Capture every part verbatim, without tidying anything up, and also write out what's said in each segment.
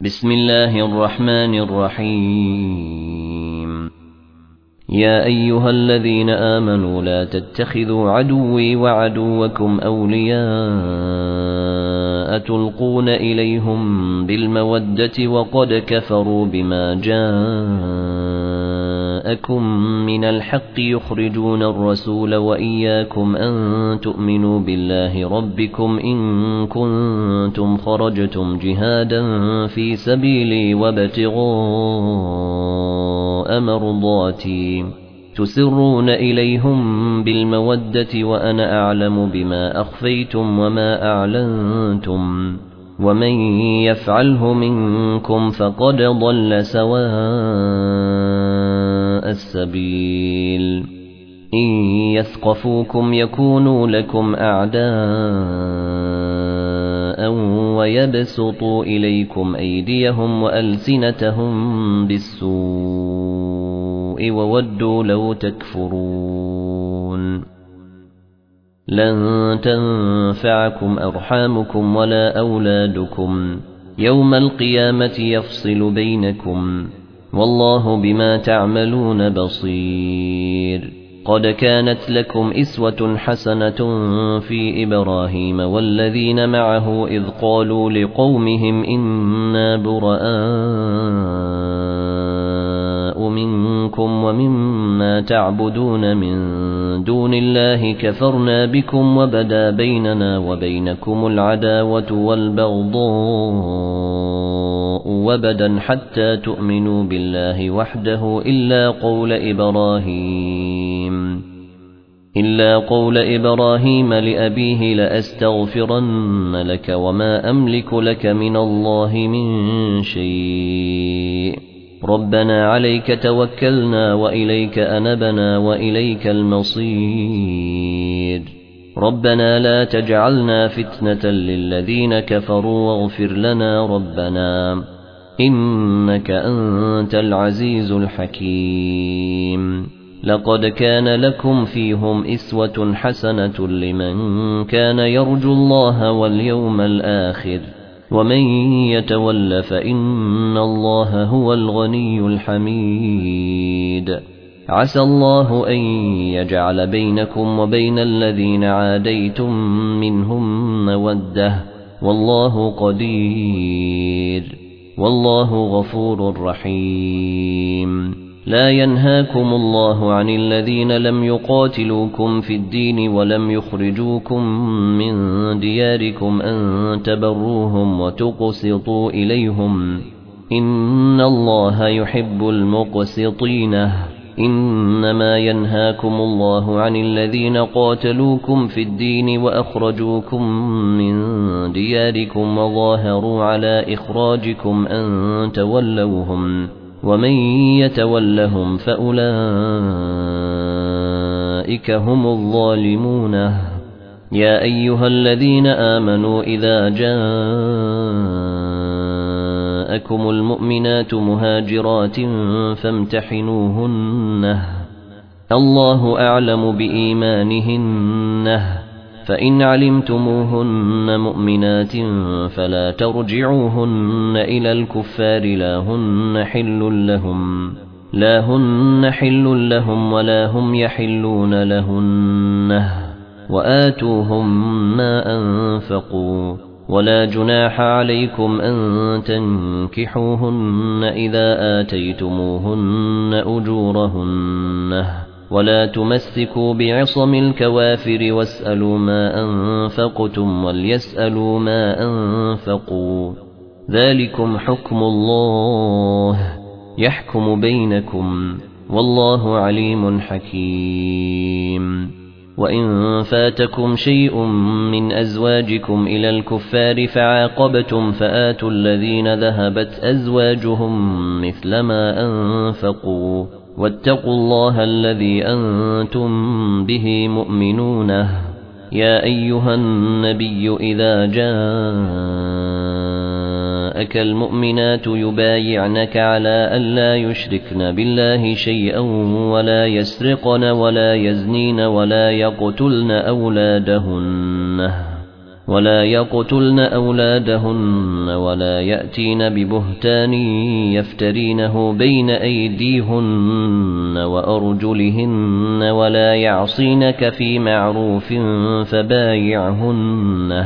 بسم الله الرحمن الرحيم يا أيها الذين آمنوا لا تتخذوا عدوي وعدوكم أولياء تلقون إليهم بالمودة وقد كفروا بما جاءكم من الحق يخرجون الرسول وإياكم أن تؤمنوا بالله ربكم إن كنتم خرجتم جهادا في سبيلي وابتغاء مرضاتي تسرون إليهم بالمودة وأنا أعلم بما أخفيتم وما أعلنتم ومن يفعله منكم فقد ضل سواء السبيل إن يثقفوكم يكونوا لكم أعداء ويبسطوا إليكم أيديهم وألسنتهم بالسوء وودوا لو تكفرون لن تنفعكم أرحامكم ولا أولادكم يوم القيامة يفصل بينكم والله بما تعملون بصير قد كانت لكم إسوة حسنة في إبراهيم والذين معه إذ قالوا لقومهم إنا براء منكم ومما تعبدون من دون الله كفرنا بكم وبدا بيننا وبينكم العداوة والبغضاء وبدا حتى تؤمنوا بالله وحده إلا قول إبراهيم إلا قول إبراهيم لأبيه لأستغفرن لك وما أملك لك من الله من شيء ربنا عليك توكلنا وإليك أنبنا وإليك المصير ربنا لا تجعلنا فتنة للذين كفروا واغفر لنا ربنا إنك أنت العزيز الحكيم لقد كان لكم فيهم إسوة حسنة لمن كان يرجو الله واليوم الآخر ومن يتول فإن الله هو الغني الحميد عسى الله أن يجعل بينكم وبين الذين عاديتم منهم مودة والله قدير والله غفور رحيم لا ينهاكم الله عن الذين لم يقاتلوكم في الدين ولم يخرجوكم من دياركم أن تبروهم وتقسطوا إليهم إن الله يحب المقسطين إنما ينهاكم الله عن الذين قاتلوكم في الدين وأخرجوكم من دياركم وظاهروا على إخراجكم أن تولوهم ومن يتولهم فأولئك هم الظالمون يا أيها الذين آمنوا إذا جاءكم المؤمنات مهاجرات فامتحنوهن الله أعلم بإيمانهن فإن علمتموهن مؤمنات فلا ترجعوهن إلى الكفار لا هن حل لهم لا هن حل لهم ولا هم يحلون لهن وآتوهم ما أنفقوا ولا جناح عليكم أن تنكحوهن إذا آتيتموهن أجورهن ولا تمسكوا بعصم الكوافر واسألوا ما أنفقتم وليسألوا ما أنفقوا ذلكم حكم الله يحكم بينكم والله عليم حكيم وإن فاتكم شيء من أزواجكم إلى الكفار فعاقبتم فآتوا الذين ذهبت أزواجهم مثل ما أنفقوا واتقوا الله الذي أنتم به مؤمنون يا أيها النبي إذا جاءك المؤمنات يبايعنك على ألا يشركن بالله شيئا ولا يسرقن ولا يزنين ولا يقتلن أولادهن ولا يقتلن أولادهن ولا يأتين ببهتان يفترينه بين أيديهن وأرجلهن ولا يعصينك في معروف فبايعهن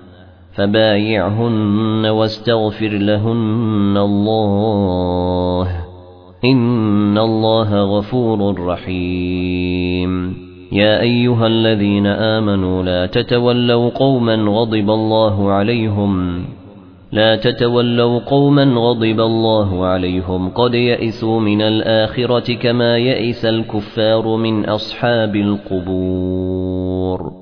فبايعهن واستغفر لهن الله إن الله غفور رحيم. يا أيها الذين آمنوا لا تتولوا قوما غضب الله عليهم لا تتولوا قوما غضب الله عليهم قد يئسوا من الآخرة كما يئس الكفار من أصحاب القبور.